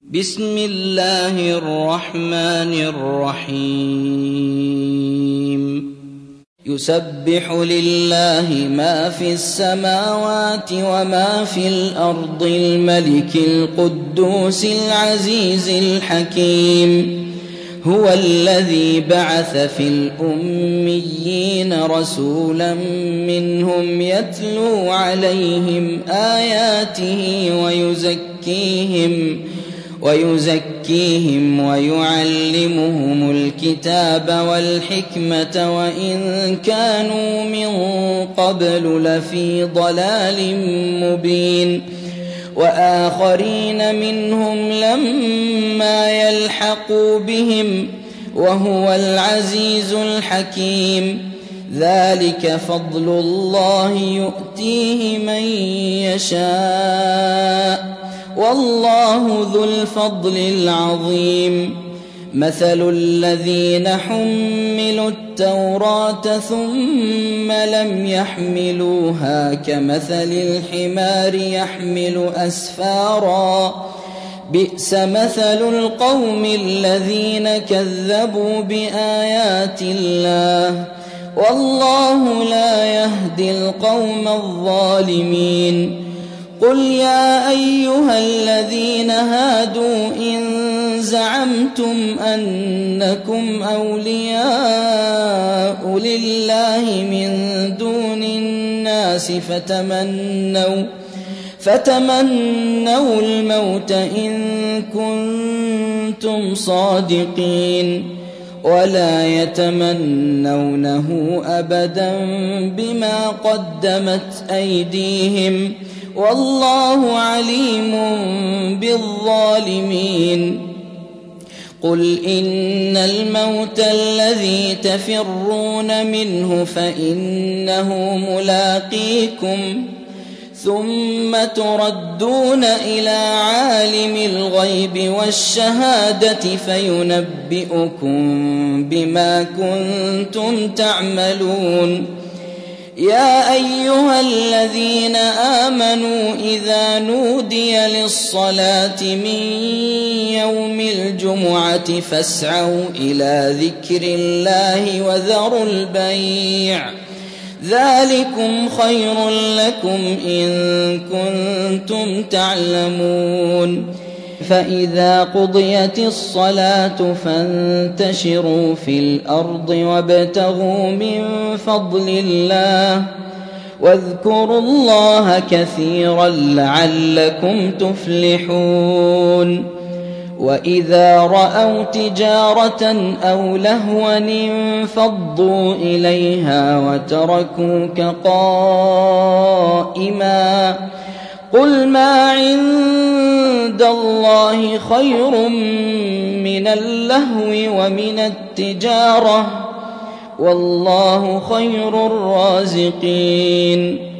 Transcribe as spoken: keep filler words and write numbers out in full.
بسم الله الرحمن الرحيم يسبح لله ما في السماوات وما في الأرض الملك القدوس العزيز الحكيم هو الذي بعث في الأميين رسولا منهم يتلو عليهم آياته ويزكيهم ويزكيهم ويعلمهم الكتاب والحكمة وإن كانوا من قبل لفي ضلال مبين وآخرين منهم لما يلحقوا بهم وهو العزيز الحكيم ذلك فضل الله يؤتيه من يشاء والله ذو الفضل العظيم مثل الذين حملوا التوراة ثم لم يحملوها كمثل الحمار يحمل أسفارا بئس مثل القوم الذين كذبوا بآيات الله والله لا يهدي القوم الظالمين قل يا أيها الذين هادوا إن زعمتم أنكم أولياء لله من دون الناس فتمنوا فتمنوا الموت إن كنتم صادقين ولا يتمنونه أبدا بما قدمت أيديهم والله عليم بالظالمين قل إن الموت الذي تفرون منه فإنه ملاقيكم ثم تردون إلى عالم الغيب والشهادة فينبئكم بما كنتم تعملون يا أيها الذين آمنوا إذا نودي للصلاة من يوم الجمعة فاسعوا إلى ذكر الله وذروا البيع ذلكم خير لكم إن كنتم تعلمون فإذا قضيت الصلاة فانتشروا في الأرض وابتغوا من فضل الله واذكروا الله كثيرا لعلكم تفلحون وإذا رأوا تجارة أو لهوا انفضوا إليها وتركوك قائما قل ما عند الله خير من اللهو ومن التجارة والله خير الرازقين